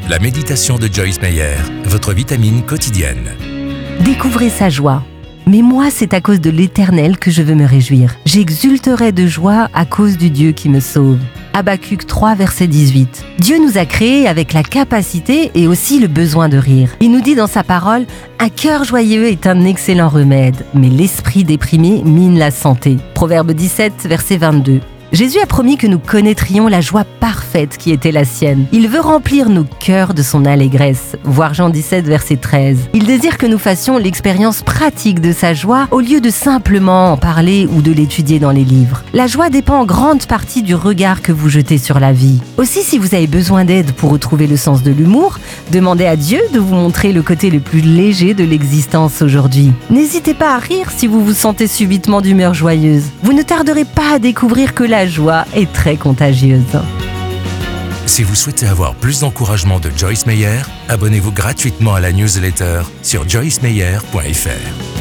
La méditation de Joyce Meyer, votre vitamine quotidienne. Découvrez sa joie. Mais moi, c'est à cause de l'Éternel que je veux me réjouir. J'exulterai de joie à cause du Dieu qui me sauve. Habacuc 3, verset 18. Dieu nous a créés avec la capacité et aussi le besoin de rire. Il nous dit dans sa parole, « Un cœur joyeux est un excellent remède, mais l'esprit déprimé mine la santé. » Proverbe 17, verset 22. Jésus a promis que nous connaîtrions la joie parfaite qui était la sienne. Il veut remplir nos cœurs de son allégresse. Voir Jean 17, verset 13. Il désire que nous fassions l'expérience pratique de sa joie au lieu de simplement en parler ou de l'étudier dans les livres. La joie dépend en grande partie du regard que vous jetez sur la vie. Aussi, si vous avez besoin d'aide pour retrouver le sens de l'humour, demandez à Dieu de vous montrer le côté le plus léger de l'existence aujourd'hui. N'hésitez pas à rire si vous vous sentez subitement d'humeur joyeuse. Vous ne tarderez pas à découvrir que la joie est très contagieuse. Si vous souhaitez avoir plus d'encouragement de Joyce Meyer, abonnez-vous gratuitement à la newsletter sur joycemeyer.fr.